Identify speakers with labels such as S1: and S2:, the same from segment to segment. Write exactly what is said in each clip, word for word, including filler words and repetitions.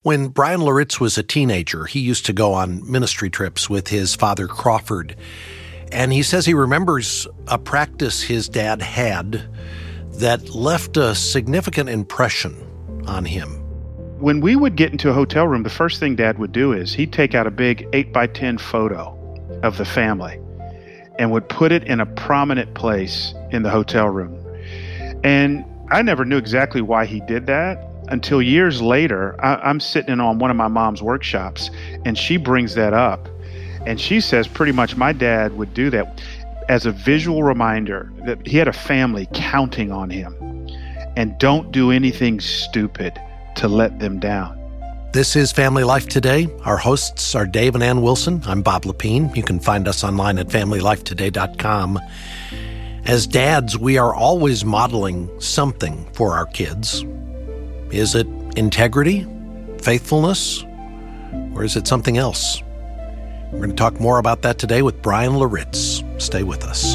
S1: When Brian Loritz was a teenager, he used to go on ministry trips with his father, Crawford. And he says he remembers a practice his dad had that left a significant impression on him.
S2: When we would get into a hotel room, the first thing Dad would do is he'd take out a big eight by ten photo of the family and would put it in a prominent place in the hotel room. And I never knew exactly why he did that until years later. I, I'm sitting in on one of my mom's workshops, and she brings that up. And she says pretty much my dad would do that as a visual reminder that he had a family counting on him. And don't do anything stupid to let them down.
S1: This is Family Life Today. Our hosts are Dave and Ann Wilson. I'm Bob Lepine. You can find us online at family life today dot com. As dads, we are always modeling something for our kids. Is it integrity, faithfulness, or is it something else? We're going to talk more about that today with Brian Loritz. Stay with us.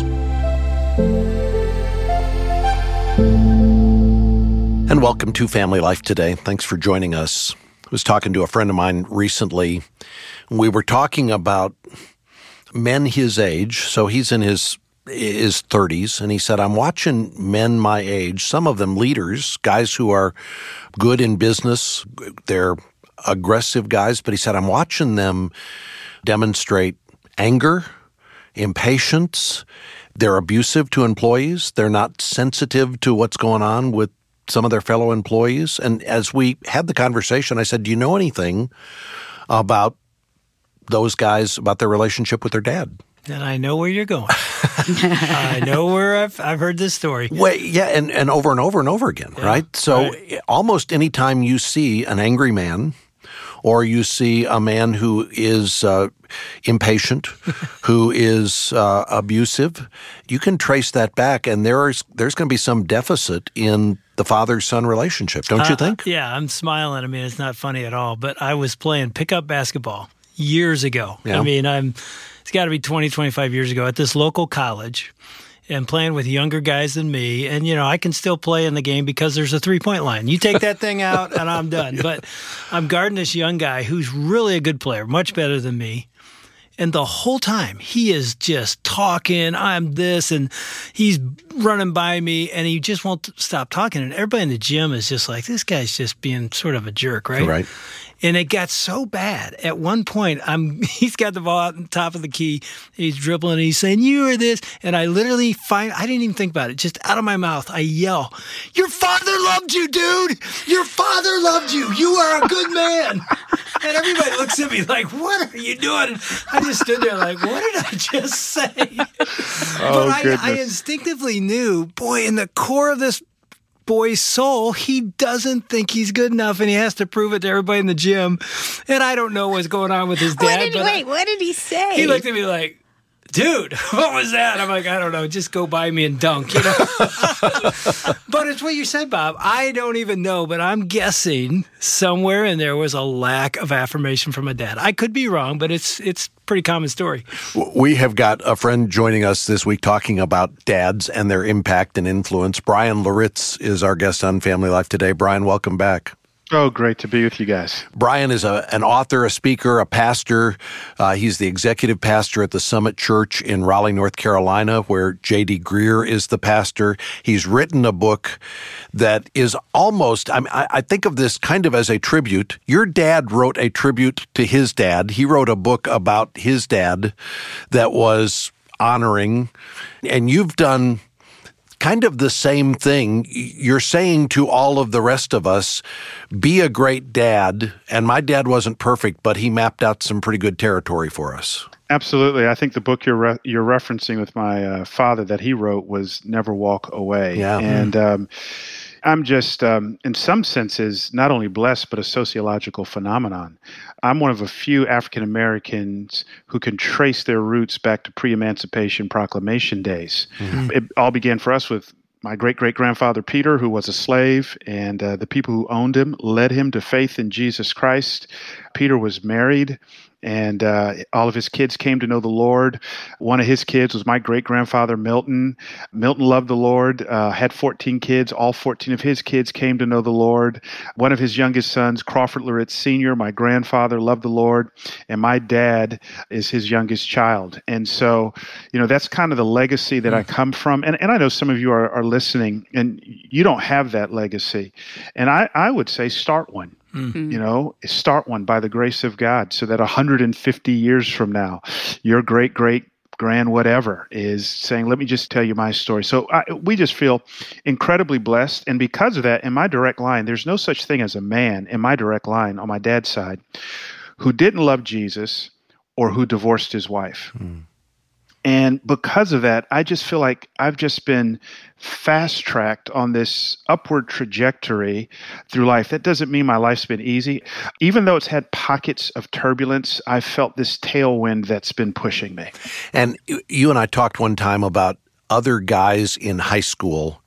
S1: And welcome to Family Life Today. Thanks for joining us. I was talking to a friend of mine recently. We were talking about men his age. So he's in his his thirties, and he said, I'm watching men my age, some of them leaders, guys who are good in business. They're aggressive guys, but he said, I'm watching them demonstrate anger, impatience. They're abusive to employees. They're not sensitive to what's going on with some of their fellow employees. And as we had the conversation, I said, do you know anything about those guys, about their relationship with their dad?
S3: And I know where you're going. I know where I've I've heard this story.
S1: Well, yeah, and, and over and over and over again, yeah, right? So right. Almost any time you see an angry man or you see a man who is uh, impatient, who is uh, abusive, you can trace that back, and there's there's going to be some deficit in the father-son relationship, don't uh, you think?
S3: Yeah, I'm smiling. I mean, it's not funny at all, but I was playing pickup basketball years ago. Yeah. I mean, I'm... It's got to be twenty, twenty-five years ago at this local college and playing with younger guys than me. And, you know, I can still play in the game because there's a three-point line. You take that thing out and I'm done. But I'm guarding this young guy who's really a good player, much better than me. And the whole time he is just talking, I'm this, and he's running by me, and he just won't stop talking. And everybody in the gym is just like, this guy's just being sort of a jerk, right?
S1: Right.
S3: And it got so bad. At one point, I'm he's got the ball on top of the key. He's dribbling, and he's saying, you are this. And I literally find, I didn't even think about it. Just out of my mouth, I yell, your father loved you, dude. Your father loved you. You are a good man. And everybody looks at me like, what are you doing? I just stood there like, what did I just say?
S2: Oh,
S3: but I,
S2: goodness.
S3: I instinctively knew, boy, in the core of this boy's soul, he doesn't think he's good enough, and he has to prove it to everybody in the gym. And I don't know what's going on with his dad.
S4: What did,
S3: but
S4: wait,
S3: I,
S4: what did he say?
S3: He looked at me like, dude, what was that? I'm like, I don't know. Just go by me and dunk, you know? But it's what you said, Bob. I don't even know, but I'm guessing somewhere in there was a lack of affirmation from a dad. I could be wrong, but it's it's a pretty common story.
S1: We have got a friend joining us this week talking about dads and their impact and influence. Brian Loritz is our guest on Family Life Today. Brian, welcome back.
S2: Oh, great to be with you guys.
S1: Brian is a, an author, a speaker, a pastor. Uh, he's the executive pastor at the Summit Church in Raleigh, North Carolina, where J D Greear is the pastor. He's written a book that is almost, I mean, I, I think of this kind of as a tribute. Your dad wrote a tribute to his dad. He wrote a book about his dad that was honoring, and you've done kind of the same thing. You're saying to all of the rest of us, be a great dad. And my dad wasn't perfect, but he mapped out some pretty good territory for us.
S2: Absolutely. I think the book you're re- you're referencing with my uh, father that he wrote was Never Walk Away.
S1: Yeah.
S2: And um, I'm just, um, in some senses, not only blessed, but a sociological phenomenon. I'm one of a few African Americans who can trace their roots back to pre-Emancipation Proclamation days. Mm-hmm. It all began for us with my great-great-grandfather Peter, who was a slave, and uh, the people who owned him led him to faith in Jesus Christ. Peter was married and uh, all of his kids came to know the Lord. One of his kids was my great-grandfather, Milton. Milton loved the Lord, uh, had fourteen kids. All fourteen of his kids came to know the Lord. One of his youngest sons, Crawford Loritz Senior, my grandfather, loved the Lord, and my dad is his youngest child. And so, you know, that's kind of the legacy that I come from. And, and I know some of you are, are listening, and you don't have that legacy. And I, I would say start one. Mm-hmm. You know, start one by the grace of God, so that one hundred fifty years from now, your great, great, grand whatever is saying, let me just tell you my story. So I, we just feel incredibly blessed. And because of that, in my direct line, there's no such thing as a man in my direct line on my dad's side who didn't love Jesus or who divorced his wife. Mm. And because of that, I just feel like I've just been fast-tracked on this upward trajectory through life. That doesn't mean my life's been easy. Even though it's had pockets of turbulence, I felt this tailwind that's been pushing me.
S1: And you and I talked one time about other guys in high school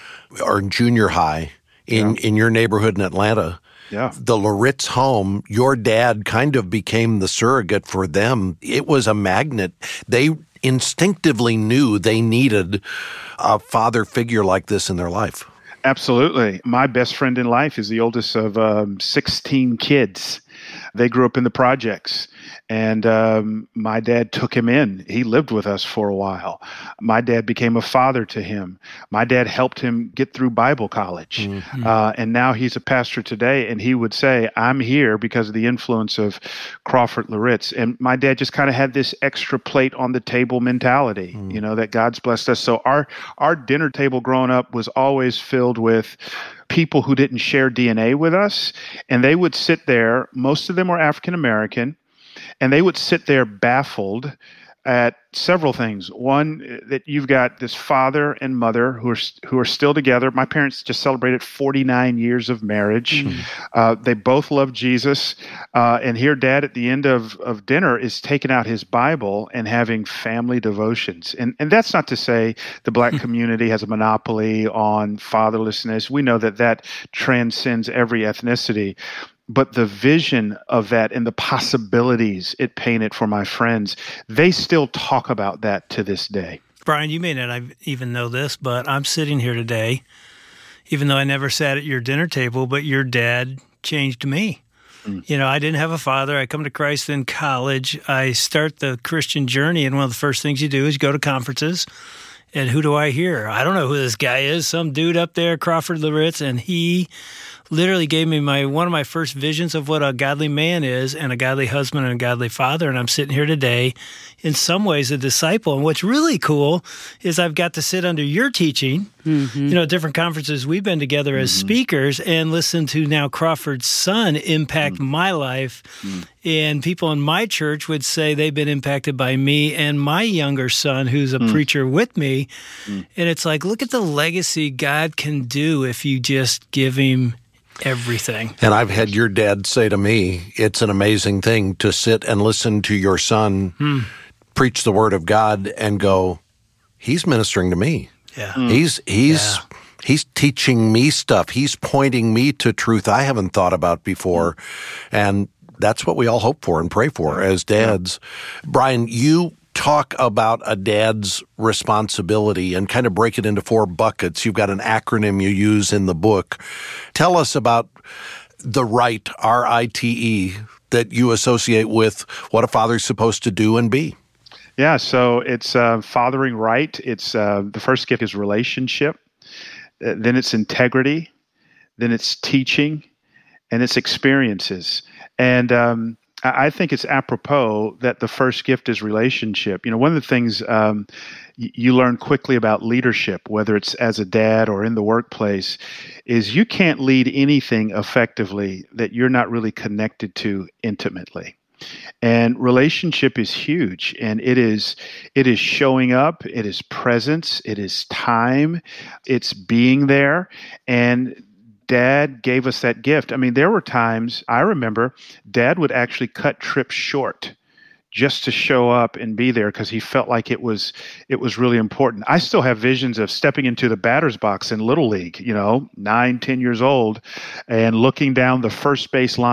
S1: or in junior high in, yeah. in your neighborhood in Atlanta.
S2: Yeah.
S1: The Loritz home, your dad kind of became the surrogate for them. It was a magnet. They instinctively knew they needed a father figure like this in their life.
S2: Absolutely. My best friend in life is the oldest of um, sixteen kids. They grew up in the projects, and um, my dad took him in. He lived with us for a while. My dad became a father to him. My dad helped him get through Bible college, mm-hmm. uh, and now he's a pastor today, and he would say, I'm here because of the influence of Crawford Loritz. And my dad just kind of had this extra plate on the table mentality, mm. you know, that God's blessed us. So our, our dinner table growing up was always filled with people who didn't share D N A with us, and they would sit there. Most of them were African American, and they would sit there baffled at several things. One, that you've got this father and mother who are who are still together. My parents just celebrated forty-nine years of marriage. Mm. Uh, they both love Jesus, uh, and here Dad at the end of, of dinner is taking out his Bible and having family devotions. And and that's not to say the Black community has a monopoly on fatherlessness. We know that that transcends every ethnicity. But the vision of that and the possibilities it painted for my friends, they still talk about that to this day.
S3: Brian, you may not even know this, but I'm sitting here today, even though I never sat at your dinner table, but your dad changed me. Mm. You know, I didn't have a father. I come to Christ in college. I start the Christian journey, and one of the first things you do is go to conferences. And who do I hear? I don't know who this guy is. Some dude up there, Crawford Loritz, and he literally gave me my one of my first visions of what a godly man is and a godly husband and a godly father. And I'm sitting here today, in some ways, a disciple. And what's really cool is I've got to sit under your teaching, mm-hmm. you know, different conferences we've been together as mm-hmm. speakers, and listen to now Crawford's son impact mm-hmm. my life. Mm-hmm. And people in my church would say they've been impacted by me and my younger son, who's a mm-hmm. preacher with me. Mm-hmm. And it's like, look at the legacy God can do if you just give him everything.
S1: And I've had your dad say to me, it's an amazing thing to sit and listen to your son hmm. preach the word of God and go, he's ministering to me.
S3: Yeah.
S1: Mm. He's he's yeah. he's teaching me stuff. He's pointing me to truth I haven't thought about before. And that's what we all hope for and pray for as dads. Yeah. Brian, you talk about a dad's responsibility and kind of break it into four buckets. You've got an acronym you use in the book. Tell us about the right, R I T E, that you associate with what a father's supposed to do and be.
S2: Yeah, so it's uh, fathering right. It's uh, the first gift is relationship. Uh, then it's integrity. Then it's teaching, and it's experiences. And um, I think it's apropos that the first gift is relationship. You know, one of the things um, y- you learn quickly about leadership, whether it's as a dad or in the workplace, is you can't lead anything effectively that you're not really connected to intimately. And relationship is huge, and it is it is showing up, it is presence, it is time, it's being there, and Dad gave us that gift. I mean, there were times, I remember, Dad would actually cut trips short just to show up and be there because he felt like it was it was really important. I still have visions of stepping into the batter's box in Little League, you know, nine, ten years old, and looking down the first base line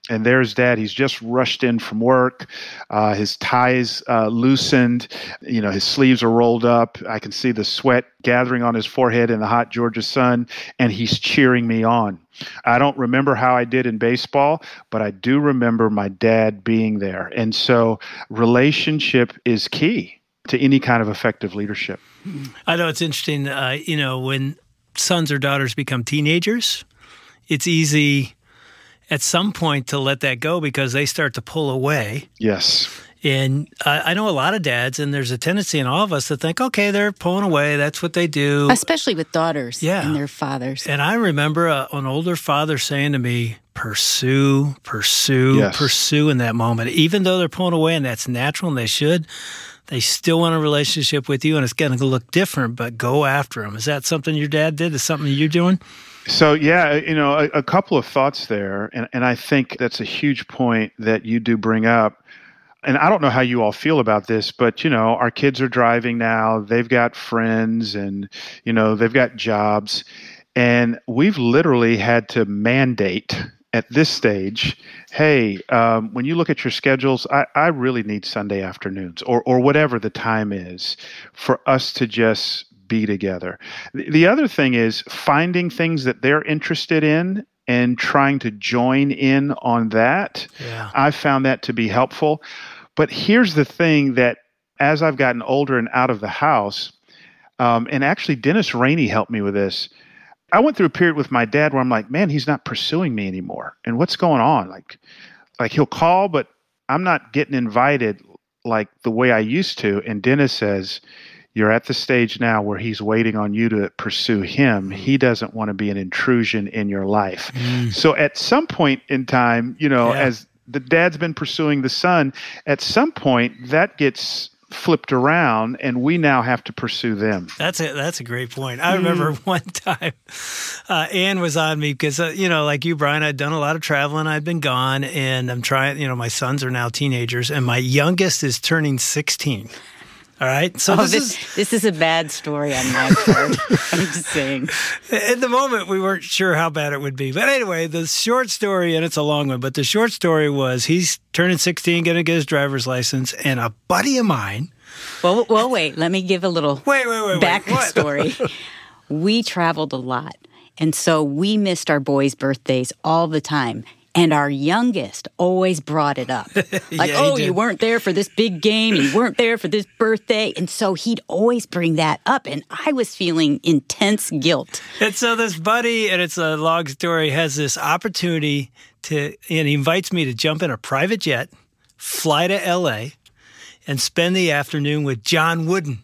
S2: And there's Dad. He's just rushed in from work. Uh, his tie's uh, loosened. You know, his sleeves are rolled up. I can see the sweat gathering on his forehead in the hot Georgia sun, and he's cheering me on. I don't remember how I did in baseball, but I do remember my dad being there. And so relationship is key to any kind of effective leadership.
S3: I know it's interesting, uh, you know, when sons or daughters become teenagers, it's easy at some point to let that go because they start to pull away.
S2: Yes.
S3: And I, I know a lot of dads, and there's a tendency in all of us to think, okay, they're pulling away. That's what they do.
S4: Especially with daughters
S3: yeah.
S4: and their fathers.
S3: And I remember a, an older father saying to me, pursue, pursue,
S2: yes.
S3: pursue in that moment. Even though they're pulling away, and that's natural, and they should, they still want a relationship with you, and it's going to look different, but go after them. Is that something your dad did? Is something you're doing?
S2: So, yeah, you know, a, a couple of thoughts there. And, and I think that's a huge point that you do bring up. And I don't know how you all feel about this, but, you know, our kids are driving now. They've got friends and, you know, they've got jobs. And we've literally had to mandate at this stage, hey, um, when you look at your schedules, I, I really need Sunday afternoons or, or whatever the time is for us to just be together. The other thing is finding things that they're interested in and trying to join in on that.
S3: Yeah.
S2: I found that to be helpful. But here's the thing that as I've gotten older and out of the house, um, and actually Dennis Rainey helped me with this. I went through a period with my dad where I'm like, man, he's not pursuing me anymore. And what's going on? Like, like he'll call, but I'm not getting invited like the way I used to. And Dennis says, you're at the stage now where he's waiting on you to pursue him. He doesn't want to be an intrusion in your life. Mm. So at some point in time, you know, yeah. as the dad's been pursuing the son, at some point that gets flipped around and we now have to pursue them.
S3: That's a, that's a great point. I remember mm. one time uh, Ann was on me because, uh, you know, like you, Brian, I'd done a lot of traveling. I'd been gone and I'm trying, you know, my sons are now teenagers and my youngest is turning sixteen. All right. So
S4: oh,
S3: this,
S4: this
S3: is
S4: this is a bad story on my part. I'm just saying.
S3: At the moment, we weren't sure how bad it would be. But anyway, the short story, and it's a long one, but the short story was he's turning sixteen, going to get his driver's license, and a buddy of mine.
S4: Well, well, wait. Let me give a little
S3: wait, wait, wait,
S4: backstory. We traveled a lot, and so we missed our boys' birthdays all the time. And our youngest always brought it up. Like,
S3: yeah,
S4: oh, you weren't there for this big game. You weren't there for this birthday. And so he'd always bring that up. And I was feeling intense guilt.
S3: And so this buddy, and it's a long story, has this opportunity to, and he invites me to jump in a private jet, fly to L A, and spend the afternoon with John Wooden.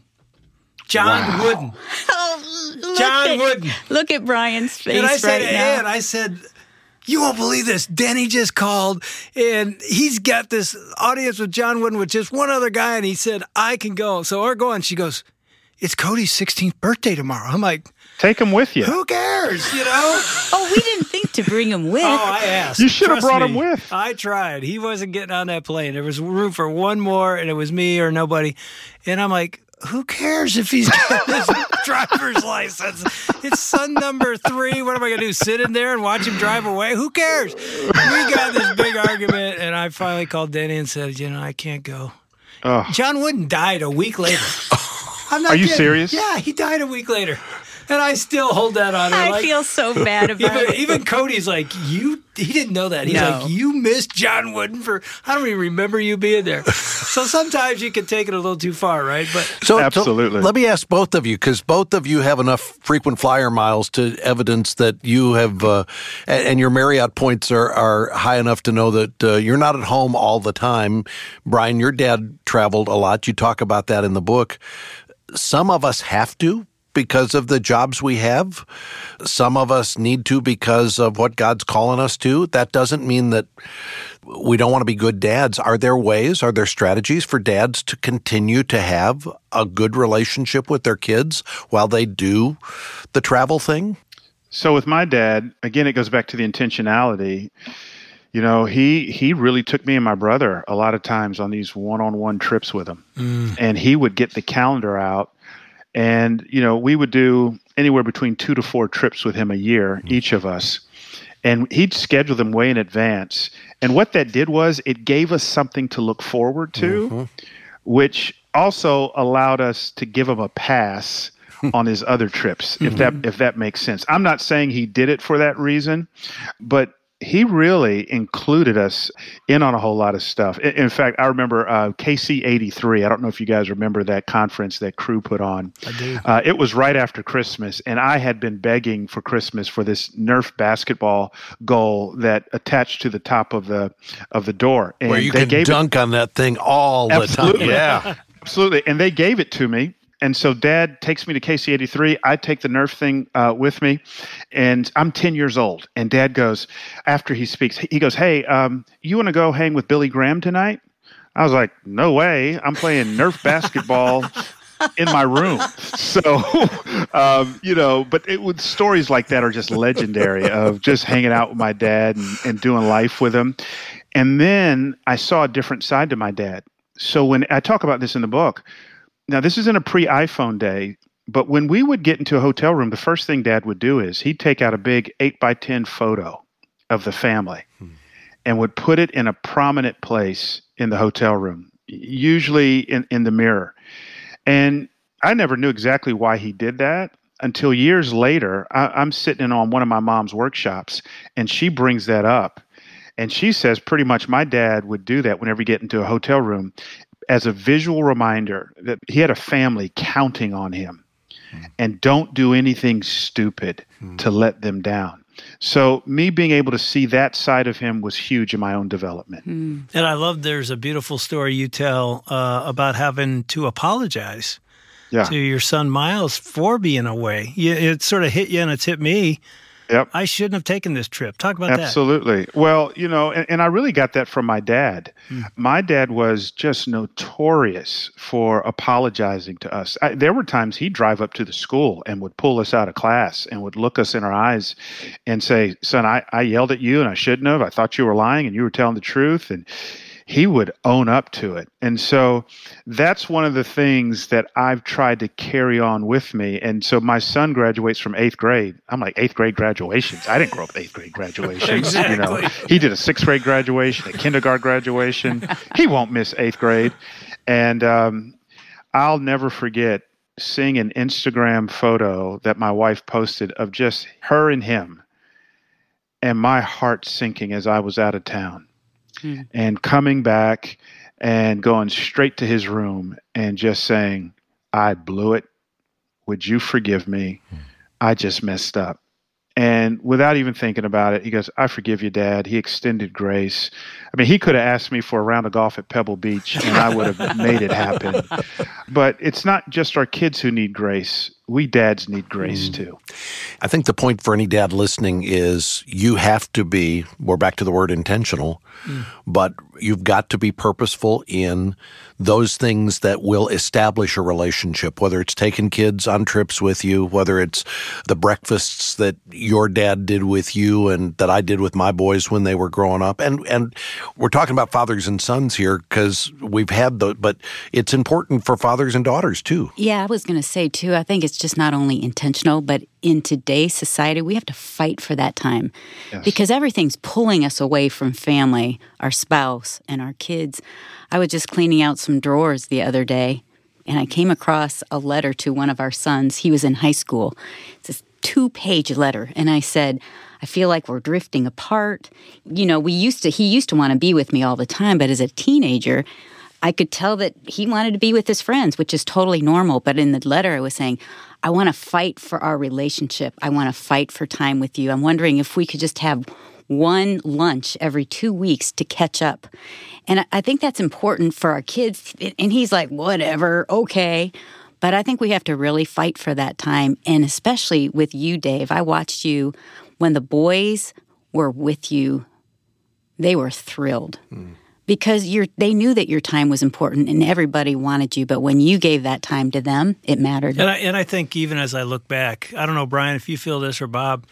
S3: John
S2: wow.
S3: Wooden.
S4: Oh, look
S3: John
S4: at,
S3: Wooden.
S4: Look at Brian's face
S3: and I said,
S4: right now.
S3: And I said, you won't believe this. Denny just called, and he's got this audience with John Wooden with just one other guy, and he said, I can go. So we're going. She goes, it's Cody's sixteenth birthday tomorrow. I'm like,
S2: take him with you.
S3: Who cares, you know?
S4: Oh, we didn't think to bring him with.
S3: Oh, I asked.
S2: You should have
S3: Trust
S2: brought
S3: me,
S2: him with.
S3: I tried. He wasn't getting on that plane. There was room for one more, and it was me or nobody. And I'm like, who cares if he's got his driver's license? It's son number three. What am I going to do, sit in there and watch him drive away? Who cares? We got this big argument, and I finally called Denny and said, you know, I can't go.
S2: Oh.
S3: John Wooden died a week later. I'm not
S2: Are you
S3: kidding.
S2: serious?
S3: Yeah, he died a week later. And I still hold that on her.
S4: I
S3: like,
S4: feel so bad about
S3: even,
S4: it.
S3: Even Cody's like, you, he didn't know that. He's
S4: No.
S3: like, you missed John Wooden for, I don't even remember you being there. So sometimes you can take it a little too far, right? But
S1: so,
S2: Absolutely.
S1: So let me ask both of you, because both of you have enough frequent flyer miles to evidence that you have, uh, and your Marriott points are, are high enough to know that uh, you're not at home all the time. Brian, your dad traveled a lot. You talk about that in the book. Some of us have to, because of the jobs we have. Some of us need to because of what God's calling us to. That doesn't mean that we don't want to be good dads. Are there ways, are there strategies for dads to continue to have a good relationship with their kids while they do the travel thing?
S2: So with my dad, again, it goes back to the intentionality. You know, he he really took me and my brother a lot of times on these one-on-one trips with him. Mm. And he would get the calendar out. And, you know, we would do anywhere between two to four trips with him a year, each of us. And he'd schedule them way in advance. And what that did was it gave us something to look forward to,
S1: Mm-hmm.
S2: which also allowed us to give him a pass on his other trips, if that if that makes sense. I'm not saying he did it for that reason, but he really included us in on a whole lot of stuff. In, in fact, I remember uh, K C eighty-three. I don't know if you guys remember that conference that Crew put on.
S3: I do.
S2: Uh, it was right after Christmas, and I had been begging for Christmas for this Nerf basketball goal that attached to the top of the of the door. And
S1: Where you
S2: they
S1: can
S2: gave
S1: dunk
S2: it,
S1: on that thing all
S2: Absolutely.
S1: the time. Yeah.
S2: Absolutely. And they gave it to me. And so Dad takes me to K C eighty-three. I take the Nerf thing uh, with me, and I'm ten years old. And Dad goes, after he speaks, he goes, hey, um, you want to go hang with Billy Graham tonight? I was like, no way. I'm playing Nerf basketball in my room. So, um, you know, but it would, stories like that are just legendary of just hanging out with my dad and, and doing life with him. And then I saw a different side to my dad. So when I talk about this in the book, now, this is in a pre-iPhone day, but when we would get into a hotel room, the first thing Dad would do is he'd take out a big eight by ten photo of the family hmm. and would put it in a prominent place in the hotel room, usually in, in the mirror. And I never knew exactly why he did that until years later. I, I'm sitting in on one of my mom's workshops, and she brings that up. And she says pretty much my dad would do that whenever we get into a hotel room, as a visual reminder that he had a family counting on him mm. and don't do anything stupid mm. to let them down. So me being able to see that side of him was huge in my own development.
S3: Mm. And I love there's a beautiful story you tell uh, about having to apologize yeah. to your son Miles for being away. You, it sort of hit you and it's hit me.
S2: Yep.
S3: I shouldn't have taken this trip. Talk about
S2: Absolutely.
S3: that.
S2: Absolutely. Well, you know, and, and I really got that from my dad. Mm. My dad was just notorious for apologizing to us. I, there were times he'd drive up to the school and would pull us out of class and would look us in our eyes and say, son, I, I yelled at you and I shouldn't have. I thought you were lying and you were telling the truth. And he would own up to it. And so that's one of the things that I've tried to carry on with me. And so my son graduates from eighth grade. I'm like, eighth grade graduations. I didn't grow up with eighth grade graduations.
S3: Exactly.
S2: You know, he did a sixth grade graduation, a kindergarten graduation. He won't miss eighth grade. And um, I'll never forget seeing an Instagram photo that my wife posted of just her and him, and my heart sinking as I was out of town. Mm. And coming back and going straight to his room and just saying, I blew it. Would you forgive me? Mm. I just messed up. And without even thinking about it, he goes, I forgive you, Dad. He extended grace. I mean, he could have asked me for a round of golf at Pebble Beach, and I would have made it happen. But it's not just our kids who need grace. We dads need grace, mm. too.
S1: I think the point for any dad listening is you have to be, we're back to the word intentional, mm. but you've got to be purposeful in those things that will establish a relationship, whether it's taking kids on trips with you, whether it's the breakfasts that your dad did with you and that I did with my boys when they were growing up. And and we're talking about fathers and sons here because we've had the, but it's important for fathers and daughters too.
S4: Yeah, I was going to say too, I think it's just not only intentional, but in today's society, we have to fight for that time yes. because everything's pulling us away from family, our spouse, and our kids. I was just cleaning out some drawers the other day, and I came across a letter to one of our sons. He was in high school. It's a two-page letter, and I said, I feel like we're drifting apart. You know, we used to, he used to want to be with me all the time, but as a teenager, I could tell that he wanted to be with his friends, which is totally normal. But in the letter, I was saying, I want to fight for our relationship. I want to fight for time with you. I'm wondering if we could just have one lunch every two weeks to catch up. And I think that's important for our kids. And he's like, whatever, okay. But I think we have to really fight for that time. And especially with you, Dave, I watched you when the boys were with you, they were thrilled. Mm. Because you're, they knew that your time was important and everybody wanted you. But when you gave that time to them, it mattered.
S3: And I, and I think even as I look back, I don't know, Brian, if you feel this or Bob,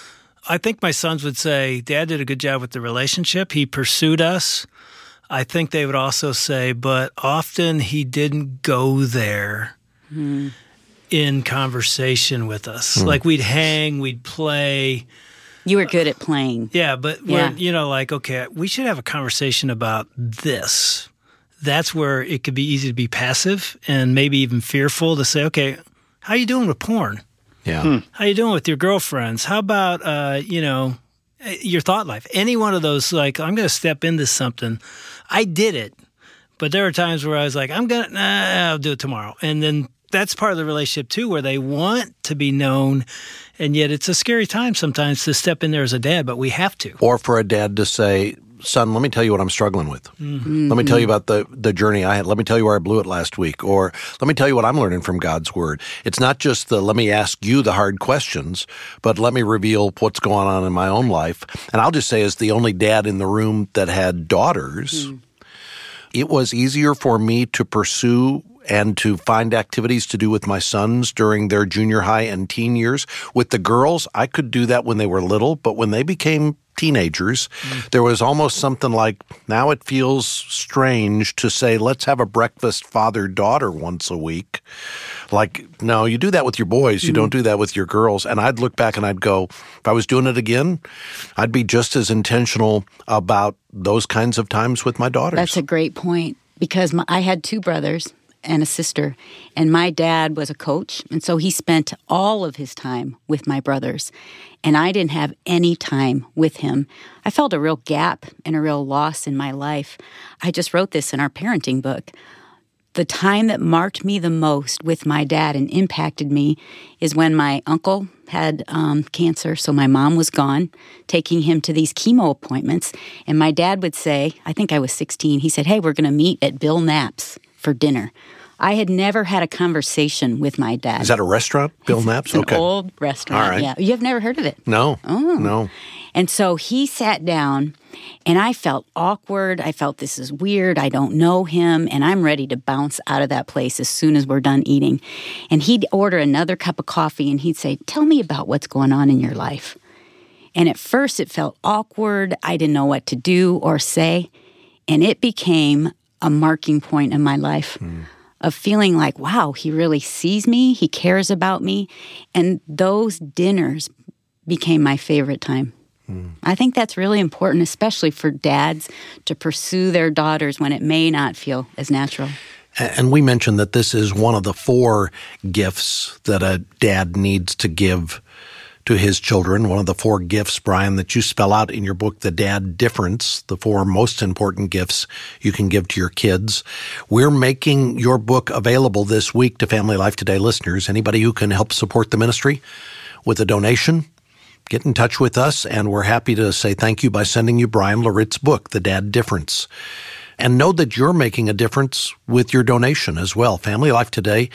S3: I think my sons would say, Dad did a good job with the relationship. He pursued us. I think they would also say, but often he didn't go there mm. in conversation with us. Mm. Like we'd hang, we'd play.
S4: You were good at playing.
S3: Yeah, but
S4: Yeah.
S3: we're, you know, like, okay, we should have a conversation about this. That's where it could be easy to be passive and maybe even fearful to say, okay, how you doing with porn?
S1: Yeah.
S2: Hmm.
S3: How you doing with your girlfriends? How about, uh, you know, your thought life? Any one of those, like, I'm going to step into something. I did it, but there are times where I was like, I'm going to, nah, I'll do it tomorrow. And then that's part of the relationship, too, where they want to be known, and yet it's a scary time sometimes to step in there as a dad, but we have to.
S1: Or for a dad to say, son, let me tell you what I'm struggling with.
S3: Mm-hmm.
S1: Let me tell you about the, the journey I had. Let me tell you where I blew it last week. Or let me tell you what I'm learning from God's Word. It's not just the let me ask you the hard questions, but let me reveal what's going on in my own life. And I'll just say, as the only dad in the room that had daughters, mm. it was easier for me to pursue and to find activities to do with my sons during their junior high and teen years. With the girls, I could do that when they were little, but when they became teenagers, mm. there was almost something like, now it feels strange to say, let's have a breakfast father-daughter once a week. Like, no, you do that with your boys. You mm. don't do that with your girls. And I'd look back and I'd go, if I was doing it again, I'd be just as intentional about those kinds of times with my daughters.
S4: That's a great point, because my, I had two brothers and a sister, and my dad was a coach, and so he spent all of his time with my brothers, and I didn't have any time with him. I felt a real gap and a real loss in my life. I just wrote this in our parenting book. The time that marked me the most with my dad and impacted me is when my uncle had um, cancer, so my mom was gone, taking him to these chemo appointments, and my dad would say, I think I was sixteen, he said, hey, we're going to meet at Bill Knapp's for dinner. I had never had a conversation with my dad.
S1: Is that a restaurant, Bill Knapp's?
S4: It's an
S1: okay.
S4: old restaurant.
S1: All right.
S4: Yeah, you've never heard of it?
S1: No.
S4: Oh.
S1: No.
S4: And so he sat down, and I felt awkward. I felt this is weird. I don't know him, and I'm ready to bounce out of that place as soon as we're done eating. And he'd order another cup of coffee, and he'd say, tell me about what's going on in your life. And at first it felt awkward. I didn't know what to do or say. And it became a marking point in my life. Mm. Of feeling like, wow, he really sees me, he cares about me. And those dinners became my favorite time. Mm. I think that's really important, especially for dads, to pursue their daughters when it may not feel as natural.
S1: And we mentioned that this is one of the four gifts that a dad needs to give to his children. One of the four gifts, Brian, that you spell out in your book, The Dad Difference, the four most important gifts you can give to your kids. We're making your book available this week to Family Life Today listeners. Anybody who can help support the ministry with a donation, get in touch with us, and we're happy to say thank you by sending you Brian Laritz's book, The Dad Difference. And know that you're making a difference with your donation as well. Family Life Today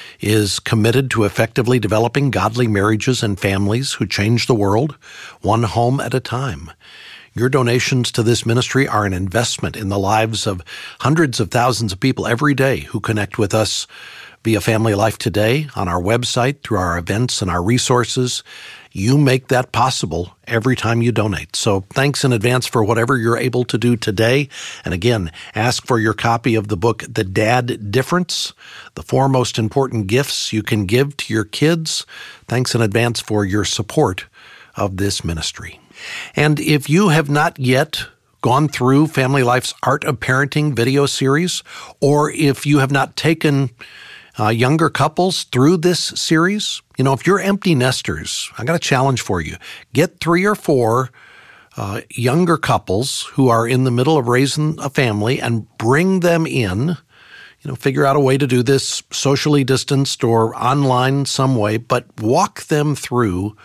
S1: is committed to effectively developing godly marriages and families who change the world, one home at a time. Your donations to this ministry are an investment in the lives of hundreds of thousands of people every day who connect with us via Family Life Today, on our website, through our events and our resources. You make that possible every time you donate. So thanks in advance for whatever you're able to do today. And again, ask for your copy of the book, The Dad Difference, the four most important gifts you can give to your kids. Thanks in advance for your support of this ministry. And if you have not yet gone through Family Life's Art of Parenting video series, or if you have not taken Uh, younger couples through this series, you know, if you're empty nesters, I got a challenge for you. Get three or four uh, younger couples who are in the middle of raising a family and bring them in. You know, figure out a way to do this socially distanced or online some way, but walk them through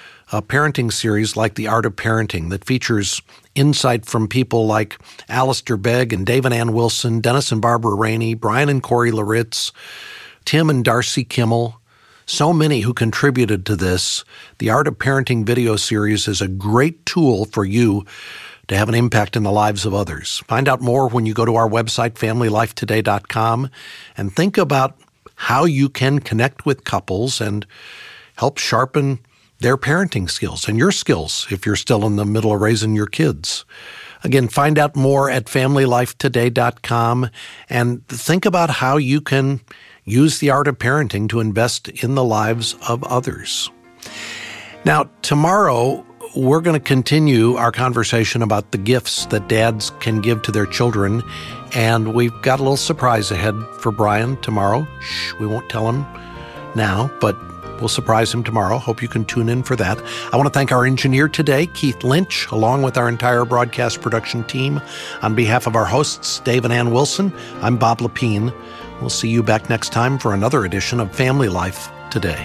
S1: a parenting series like The Art of Parenting that features insight from people like Alistair Begg and Dave and Ann Wilson, Dennis and Barbara Rainey, Brian and Corey Laritz, Tim and Darcy Kimmel, so many who contributed to this. The Art of Parenting video series is a great tool for you to have an impact in the lives of others. Find out more when you go to our website, family life today dot com, and think about how you can connect with couples and help sharpen their parenting skills and your skills if you're still in the middle of raising your kids. Again, find out more at family life today dot com and think about how you can use the art of parenting to invest in the lives of others. Now, tomorrow we're going to continue our conversation about the gifts that dads can give to their children. And we've got a little surprise ahead for Brian tomorrow. Shh, we won't tell him now, but we'll surprise him tomorrow. Hope you can tune in for that. I want to thank our engineer today, Keith Lynch, along with our entire broadcast production team. On behalf of our hosts, Dave and Ann Wilson, I'm Bob Lepine. We'll see you back next time for another edition of Family Life Today.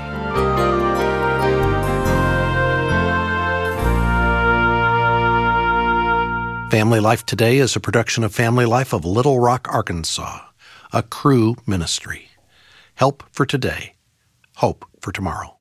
S1: Family Life Today is a production of Family Life of Little Rock, Arkansas, a Cru ministry. Help for today, hope for tomorrow.